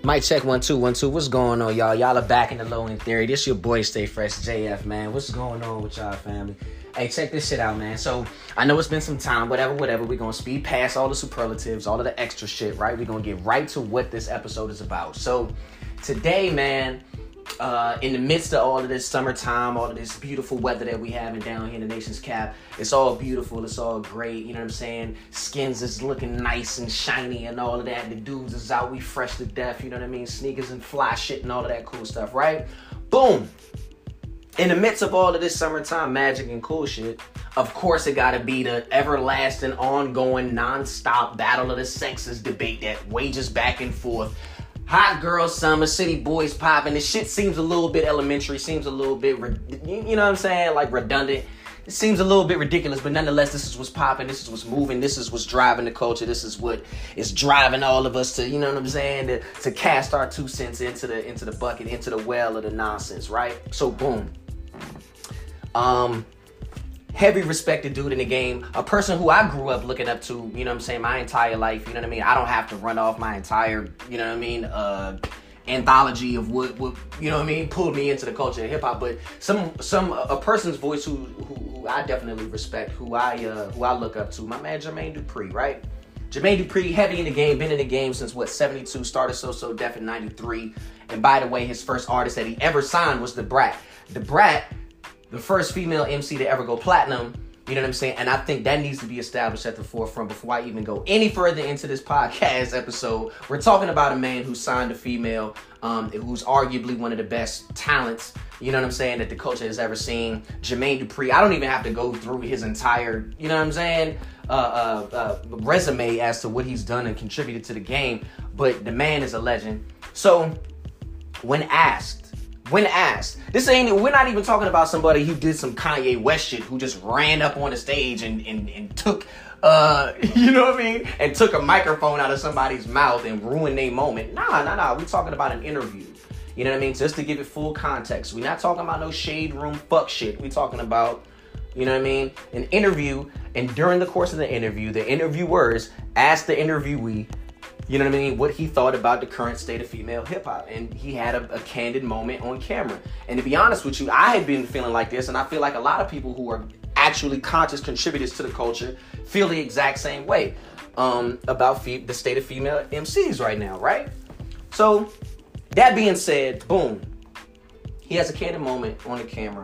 Mic check 1 2 1 2. What's going on, y'all? Y'all are back in the Low End Theory. This your boy Stay Fresh JF, man. What's going on with y'all, family? Hey, check this shit out, man. So I know it's been some time, whatever. We're gonna speed past all the superlatives, all of the extra shit, right? We're gonna get right to what this episode is about. So today, man, in the midst of all of this summertime, all of this beautiful weather that we having down here in the nation's cap, it's all beautiful, it's all great, you know what I'm saying? Skins is looking nice and shiny and all of that. The dudes is out, we fresh to death, you know what I mean? Sneakers and fly shit and all of that cool stuff, right? Boom! In the midst of all of this summertime magic and cool shit, of course it gotta be the everlasting, ongoing, non-stop battle of the sexes debate that wages back and forth. Hot girl summer, city boys popping. This shit seems a little bit elementary, seems a little bit, you know what I'm saying, like redundant. It seems a little bit ridiculous, but nonetheless, this is what's popping, this is what's moving, this is what's driving the culture, this is what is driving all of us to, you know what I'm saying, to cast our 2 cents into the bucket, into the well of the nonsense, right? So boom. Heavy respected dude in the game, a person who I grew up looking up to, you know what I'm saying, my entire life, you know what I mean? I don't have to run off my entire, you know what I mean, anthology of what you know what I mean, pulled me into the culture of hip hop, but a person's voice who I definitely respect, who I look up to, my man Jermaine Dupri, right? Jermaine Dupri, heavy in the game, been in the game since 72, started So Def in 93, and by the way, his first artist that he ever signed was Da Brat. Da Brat, the first female MC to ever go platinum, you know what I'm saying? And I think that needs to be established at the forefront before I even go any further into this podcast episode. We're talking about a man who signed a female, who's arguably one of the best talents, you know what I'm saying, that the culture has ever seen. Jermaine Dupri, I don't even have to go through his entire, you know what I'm saying, resume as to what he's done and contributed to the game, but the man is a legend. So, when asked, we're not even talking about somebody who did some Kanye West shit, who just ran up on the stage and took, you know what I mean? And took a microphone out of somebody's mouth and ruined their moment. Nah. We're talking about an interview. You know what I mean? Just to give it full context. We're not talking about no shade room fuck shit. We're talking about, you know what I mean, an interview. And during the course of the interview, the interviewers asked the interviewee, you know what I mean, what he thought about the current state of female hip-hop. And he had a candid moment on camera. And to be honest with you, I had been feeling like this, and I feel like a lot of people who are actually conscious contributors to the culture feel the exact same way about the state of female MCs right now, right? So, that being said, boom. He has a candid moment on the camera.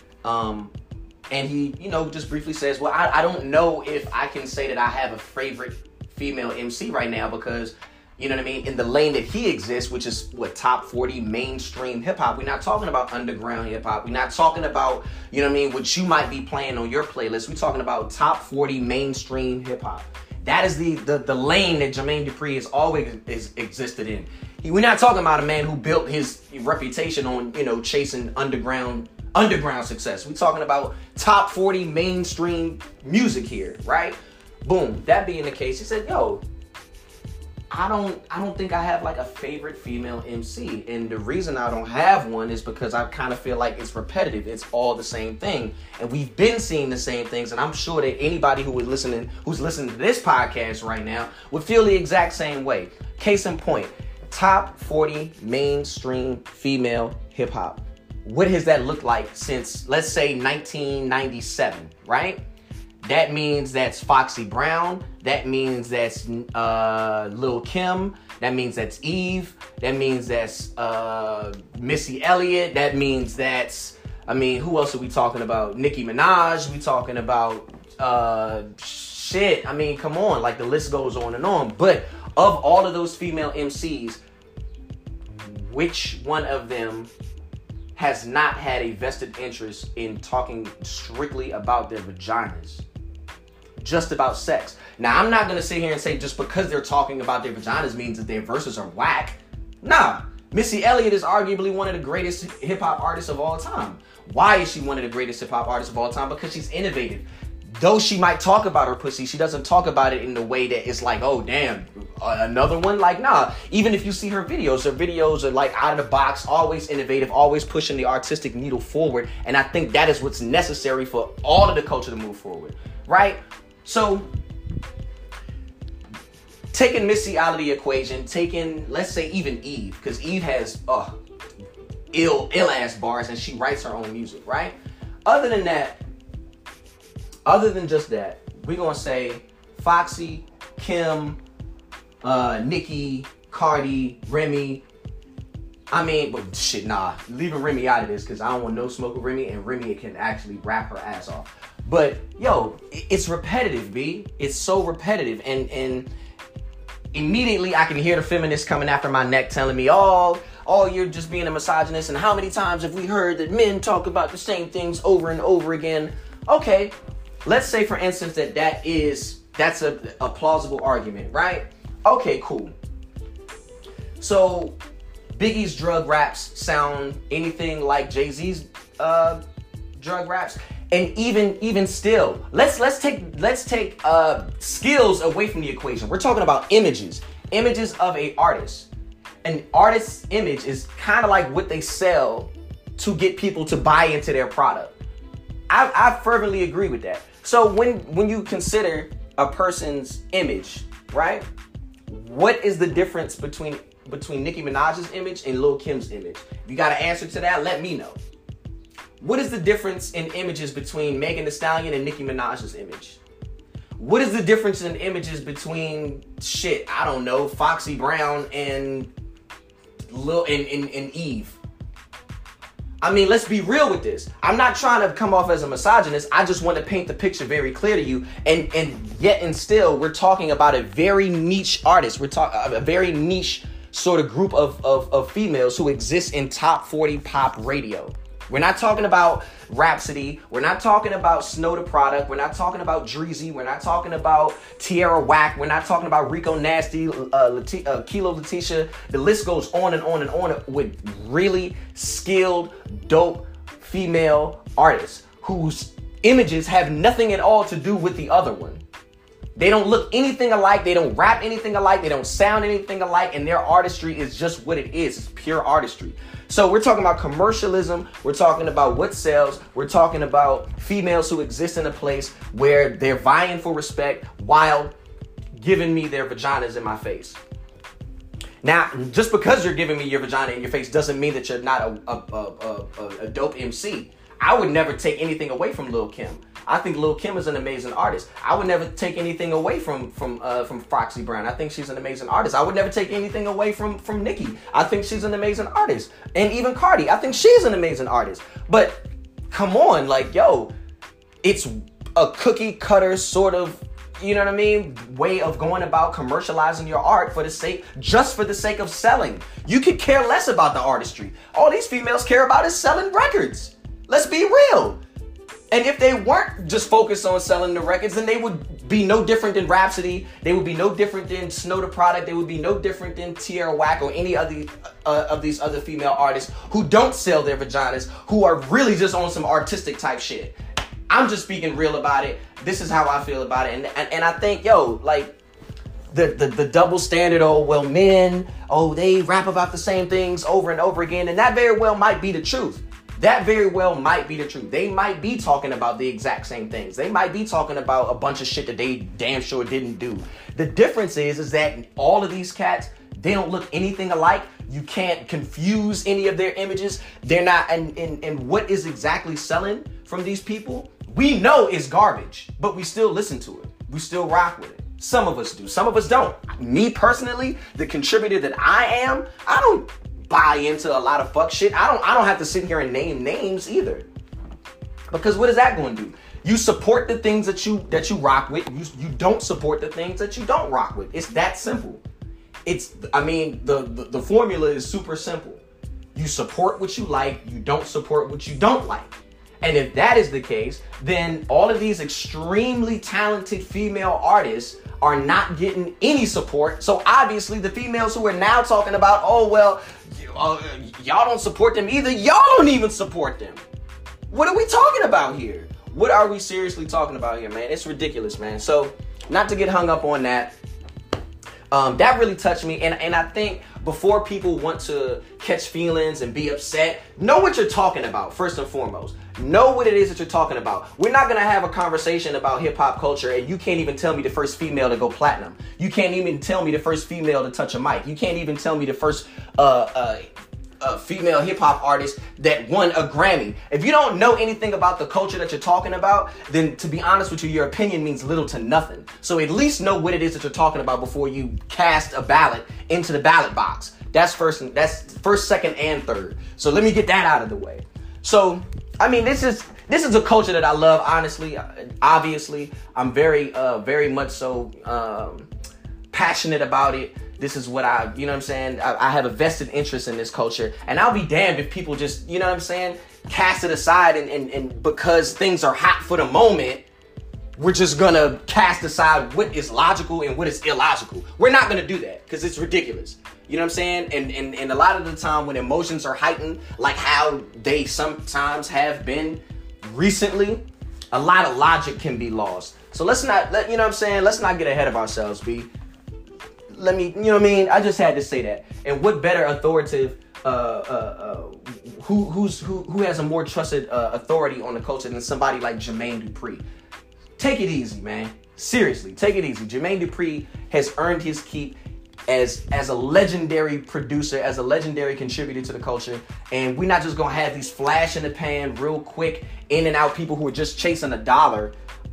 And he, you know, just briefly says, well, I don't know if I can say that I have a favorite female MC right now because, you know what I mean, in the lane that he exists, which is top 40 mainstream hip hop. We're not talking about underground hip hop. We're not talking about, you know what I mean, what you might be playing on your playlist. We're talking about top 40 mainstream hip hop. That is the lane that Jermaine Dupri has always existed in. We're not talking about a man who built his reputation on, you know, chasing underground success. We're talking about top 40 mainstream music here, right? Boom. That being the case, he said, yo, I don't think I have like a favorite female MC. And the reason I don't have one is because I kind of feel like it's repetitive. It's all the same thing. And we've been seeing the same things. And I'm sure that anybody who's listening to this podcast right now would feel the exact same way. Case in point, top 40 mainstream female hip hop. What has that looked like since, let's say, 1997, right? That means that's Foxy Brown. That means that's Lil' Kim. That means that's Eve. That means that's Missy Elliott. That means that's, I mean, who else are we talking about? Nicki Minaj. We talking about shit. I mean, come on. Like, the list goes on and on. But of all of those female MCs, which one of them has not had a vested interest in talking strictly about their vaginas? Just about sex. Now, I'm not going to sit here and say just because they're talking about their vaginas means that their verses are whack. Nah. Missy Elliott is arguably one of the greatest hip-hop artists of all time. Why is she one of the greatest hip-hop artists of all time? Because she's innovative. Though she might talk about her pussy, she doesn't talk about it in the way that it's like, oh, damn, another one? Like, nah. Even if you see her videos are like out of the box, always innovative, always pushing the artistic needle forward. And I think that is what's necessary for all of the culture to move forward, right? So, taking Missy out of the equation, taking, let's say, even Eve, because Eve has ill ass bars and she writes her own music, right? Other than just that, we're gonna say Foxy, Kim, Nicki, Cardi, Remy. I mean, but shit, nah, leaving Remy out of this because I don't want no smoke with Remy, and Remy can actually rap her ass off. But yo, it's repetitive, B. It's so repetitive, and immediately I can hear the feminists coming after my neck, telling me, "Oh, you're just being a misogynist." And how many times have we heard that men talk about the same things over and over again? Okay, let's say for instance that's a plausible argument, right? Okay, cool. So Biggie's drug raps sound anything like Jay-Z's drug raps? And even still, let's take skills away from the equation. We're talking about images of a artist. An artist's image is kind of like what they sell to get people to buy into their product. I fervently agree with that. So when you consider a person's image, right? What is the difference between Nicki Minaj's image and Lil' Kim's image? If you got an answer to that, let me know. What is the difference in images between Megan Thee Stallion and Nicki Minaj's image? What is the difference in images between I don't know, Foxy Brown and and Eve? I mean, let's be real with this. I'm not trying to come off as a misogynist. I just want to paint the picture very clear to you. And still, we're talking about a very niche artist. We're talking a very niche sort of group of females who exist in top 40 pop radio. We're not talking about Rhapsody. We're not talking about Snow the Product. We're not talking about Dreezy. We're not talking about Tierra Whack. We're not talking about Rico Nasty, Kilo Letitia. The list goes on and on and on with really skilled, dope female artists whose images have nothing at all to do with the other one. They don't look anything alike. They don't rap anything alike. They don't sound anything alike. And their artistry is just what it is. It's pure artistry. So we're talking about commercialism. We're talking about what sells. We're talking about females who exist in a place where they're vying for respect while giving me their vaginas in my face. Now, just because you're giving me your vagina in your face doesn't mean that you're not a dope MC. I would never take anything away from Lil' Kim. I think Lil' Kim is an amazing artist. I would never take anything away from Foxy Brown. I think she's an amazing artist. I would never take anything away from Nicki. I think she's an amazing artist. And even Cardi, I think she's an amazing artist. But come on, like, yo, it's a cookie cutter sort of, you know what I mean, way of going about commercializing your art just for the sake of selling. You could care less about the artistry. All these females care about is selling records. Let's be real. And if they weren't just focused on selling the records, then they would be no different than Rhapsody. They would be no different than Snow the Product. They would be no different than Tierra Whack or any other of these other female artists who don't sell their vaginas, who are really just on some artistic type shit. I'm just speaking real about it. This is how I feel about it. And I think, yo, like, the double standard, men, they rap about the same things over and over again. And that very well might be the truth. That very well might be the truth. They might be talking about the exact same things. They might be talking about a bunch of shit that they damn sure didn't do. The difference is that all of these cats, they don't look anything alike. You can't confuse any of their images. They're not, and what is exactly selling from these people, we know is garbage, but we still listen to it. We still rock with it. Some of us do. Some of us don't. Me personally, the contributor that I am, I don't buy into a lot of fuck shit. I don't have to sit here and name names either. Because what is that going to do? You support the things that you rock with. You don't support the things that you don't rock with. It's that simple. The formula is super simple. You support what you like, you don't support what you don't like. And if that is the case, then all of these extremely talented female artists are not getting any support. So obviously the females who are now talking about, y'all don't support them either. Y'all don't even support them. What are we talking about here? What are we seriously talking about here, man? It's ridiculous, man. So not to get hung up on that. That really touched me. And I think before people want to catch feelings and be upset, know what you're talking about, first and foremost. Know what it is that you're talking about. We're not going to have a conversation about hip-hop culture and you can't even tell me the first female to go platinum. You can't even tell me the first female to touch a mic. You can't even tell me the first female hip-hop artist that won a Grammy. If you don't know anything about the culture that you're talking about, then to be honest with you, your opinion means little to nothing. So at least know what it is that you're talking about before you cast a ballot into the ballot box. That's first, second, and third. So let me get that out of the way. So, I mean, this is a culture that I love, honestly. Obviously, I'm very much so passionate about it. This is what you know what I'm saying? I have a vested interest in this culture. And I'll be damned if people just, you know what I'm saying, cast it aside and because things are hot for the moment, we're just gonna cast aside what is logical and what is illogical. We're not gonna do that because it's ridiculous. You know what I'm saying? And a lot of the time when emotions are heightened, like how they sometimes have been recently, a lot of logic can be lost. So let's not get ahead of ourselves, B. You know what I mean? I just had to say that. And what better authoritative, who has a more trusted authority on the culture than somebody like Jermaine Dupri? Take it easy, man. Seriously, take it easy. Jermaine Dupri has earned his keep as a legendary producer, as a legendary contributor to the culture. And we're not just going to have these flash in the pan, real quick, in and out people who are just chasing a dollar,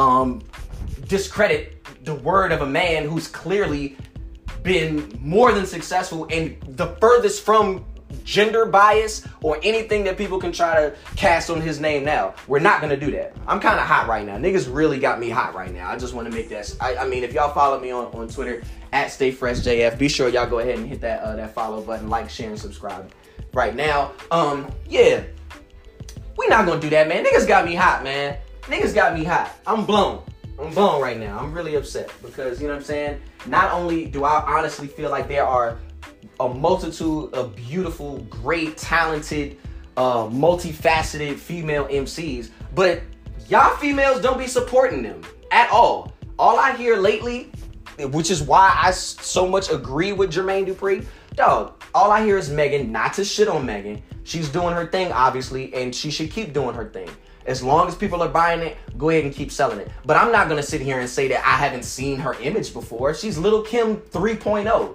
discredit the word of a man who's clearly been more than successful and the furthest from gender bias or anything that people can try to cast on his name now. We're not going to do that. I'm kind of hot right now. Niggas really got me hot right now. I just want to make that. I mean, if y'all follow me on Twitter, @StayFreshJF, be sure y'all go ahead and hit that follow button, like, share, and subscribe right now. Yeah. We're not going to do that, man. Niggas got me hot, man. Niggas got me hot. I'm blown right now. I'm really upset because, you know what I'm saying? Not only do I honestly feel like there are a multitude of beautiful, great, talented, multifaceted female MCs, but y'all females don't be supporting them at all. All I hear lately, which is why I so much agree with Jermaine Dupri, dog, all I hear is Megan, not to shit on Megan. She's doing her thing, obviously, and she should keep doing her thing. As long as people are buying it, go ahead and keep selling it. But I'm not going to sit here and say that I haven't seen her image before. She's Lil' Kim 3.0.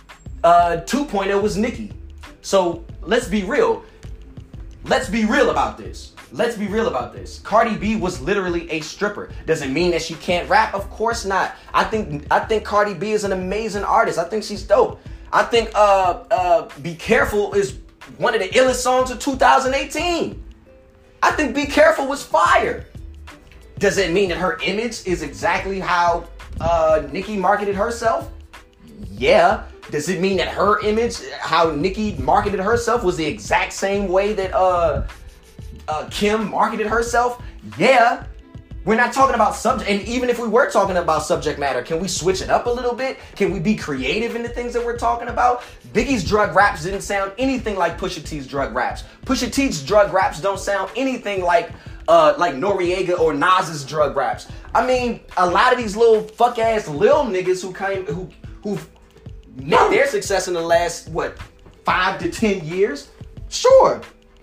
2.0 was Nicki. So let's be real. Let's be real about this. Cardi B was literally a stripper. Does it mean that she can't rap? Of course not. I think Cardi B is an amazing artist. I think she's dope. I think Be Careful is one of the illest songs of 2018. I think Be Careful was fire. Does it mean that her image is exactly how Nicki marketed herself? Yeah. Does it mean that her image, how Nicki marketed herself, was the exact same way that Kim marketed herself? Yeah. We're not talking about subject, and even if we were talking about subject matter, can we switch it up a little bit? Can we be creative in the things that we're talking about? Biggie's drug raps didn't sound anything like Pusha T's drug raps. Pusha T's drug raps don't sound anything like Noriega or Nas's drug raps. I mean, a lot of these little fuck ass lil niggas who met their success in the last 5 to 10 years. Sure.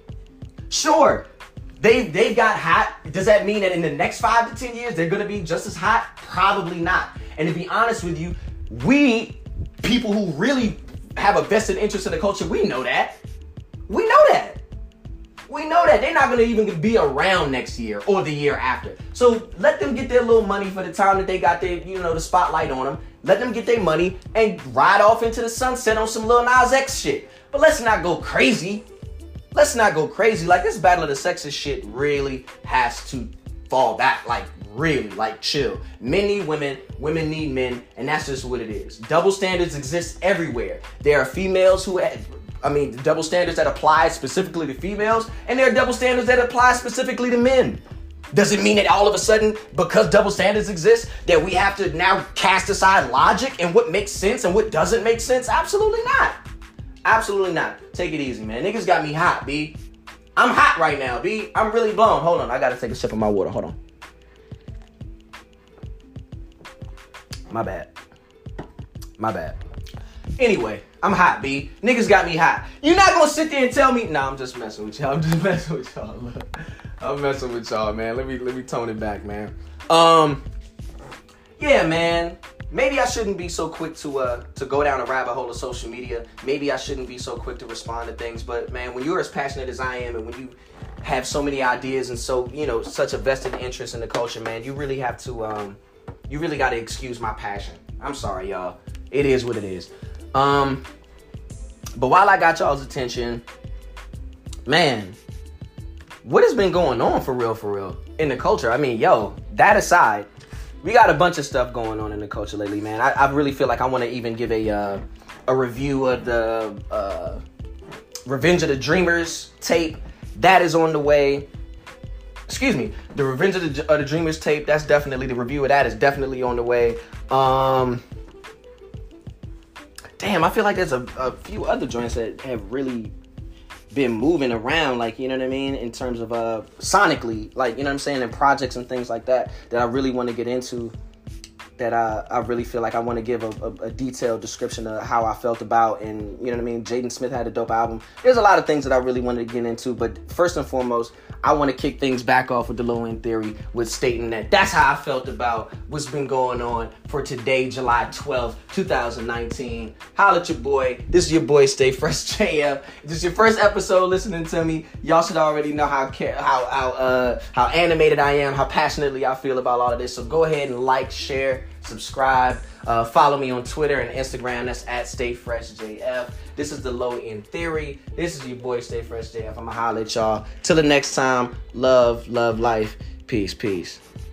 They got hot. Does that mean that in the next 5 to 10 years they're gonna be just as hot? Probably not. And to be honest with you, we people who really have a vested interest in the culture, we know that. They're not gonna even be around next year or the year after. So let them get their little money for the time that they got their, the spotlight on them. Let them get their money and ride off into the sunset on some Lil Nas X shit. But let's not go crazy. Like, this Battle of the Sexes shit really has to fall back. Like, chill. Men need women, women need men, and that's just what it is. Double standards exist everywhere. There are females double standards that apply specifically to females, and there are double standards that apply specifically to men. Does it mean that all of a sudden, because double standards exist, that we have to now cast aside logic and what makes sense and what doesn't make sense? Absolutely not. Absolutely not. Take it easy, man. Niggas got me hot, B. I'm hot right now, B. I'm really blown. Hold on. I gotta take a sip of my water. Hold on. My bad. Anyway, I'm hot, B. Niggas got me hot. You're not gonna sit there and tell me, nah, I'm just messing with y'all. I'm just messing with y'all. Look. I'm messing with y'all, man. Let me tone it back, man. Yeah, man. Maybe I shouldn't be so quick to go down a rabbit hole of social media. Maybe I shouldn't be so quick to respond to things. But man, when you're as passionate as I am, and when you have so many ideas and so, you know, such a vested interest in the culture, man, you really have to you really got to excuse my passion. I'm sorry, y'all. It is what it is. But while I got y'all's attention, man, what has been going on for real in the culture? I mean, yo, that aside, we got a bunch of stuff going on in the culture lately, man. I really feel like I want to even give a review of the Revenge of the Dreamers tape. That is on the way. Excuse me, the Revenge of the Dreamers tape. That's definitely, the review of that is definitely on the way. Damn, I feel like there's a few other joints that have really been moving around, like, you know what I mean, in terms of sonically, like, you know what I'm saying, and projects and things like that I really want to get into, that I really feel like I want to give a detailed description of how I felt about. And you know what I mean, Jaden Smith had a dope album. There's a lot of things that I really wanted to get into, but first and foremost, I want to kick things back off with the Low End Theory with stating that that's how I felt about what's been going on for today, July 12th, 2019. Holla at your boy. This is your boy, Stay Fresh JF. If this is your first episode listening to me, y'all should already know how animated I am, how passionately I feel about all of this. So go ahead and like, share, subscribe, follow me on Twitter and Instagram. That's at StayFreshJF. This is the Low End Theory. This is your boy, Stay Fresh JF. I'ma holla at y'all. Till the next time, love, life, peace.